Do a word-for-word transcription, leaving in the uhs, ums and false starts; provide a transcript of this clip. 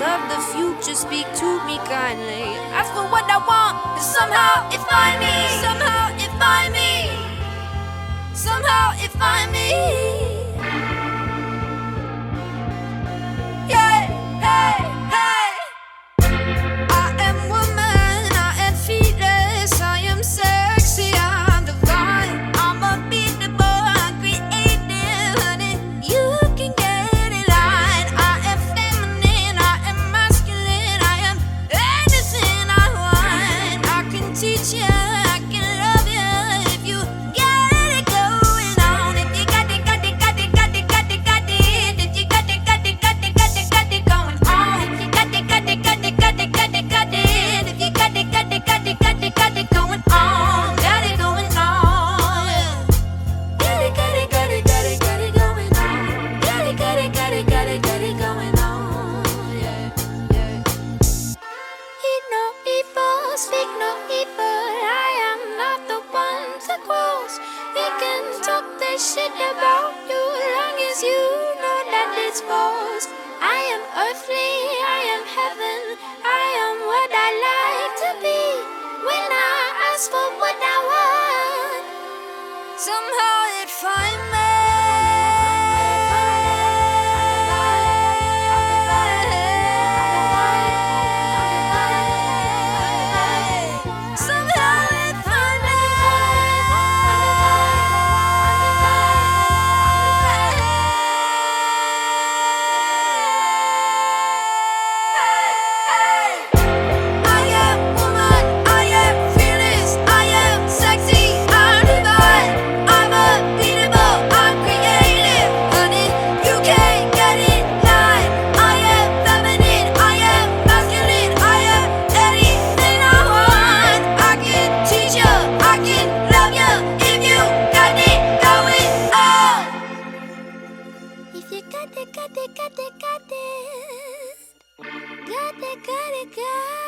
voice of the future speak to me kindly. Ask for what I want, and somehow it find me. Somehow it find me. Somehow it find me. Yeah, hey, hey. I am woman, I am fearless, I am sexy, I'm divine. I'm unbeatable, I'm creative, honey. You can get in line. I am feminine, I am masculine, I am anything I want. I can teach you, I can love you if you got it going on. If you got it, got it, got it, got it, got it, got it. If you got it, got it, got it, got it, got it going on. If you got it, got it, got it, got it, got it, got it. If you got it, got it, got it, got it, got it going on. Got it going on. Got it, got it, got it, got it, got it going on. Got it, got it, got it, got it, got it going on. Yeah, yeah. Eat no evil, speak no evil. I am not the one to cross. They can talk that shit about you, long as you know that it's false. I am earthly, I am heaven, I am what I like to be. When I ask for what I want, somehow it find me. Somehow it find me. I am woman, I am fearless, I am sexy, I'm divine. I'm unbeatable, I'm creative, honey. You can't get in line. I am feminine, I am masculine, I am anything I want. I can teach you, I can love you if you got it going on. If you got it, got it, got it, got it. Got it, got it, got it.